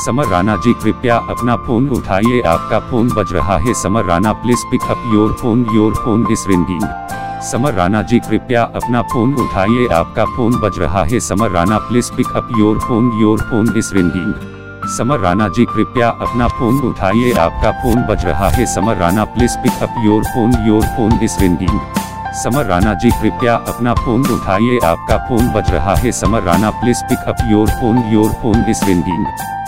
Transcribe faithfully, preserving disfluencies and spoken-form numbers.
Summer Rana ji कृपया अपना phone उठाइए, आपका फोन बज रहा है। Samar Rana please pick up your phone, your phone is ringing. Samar Rana ji कृपया अपना फोन उठाइए, आपका फोन बज रहा है। Samar Rana please pick up your phone, your phone is ringing. Samar Rana ji कृपया अपना फोन उठाइए, आपका फोन बज रहा है। Samar Rana please pick up your phone, your phone is ringing. Samar Rana ji कृपया अपना फोन उठाइए, आपका फोन बज रहा है। Samar Rana please pick up your phone, your phone is ringing.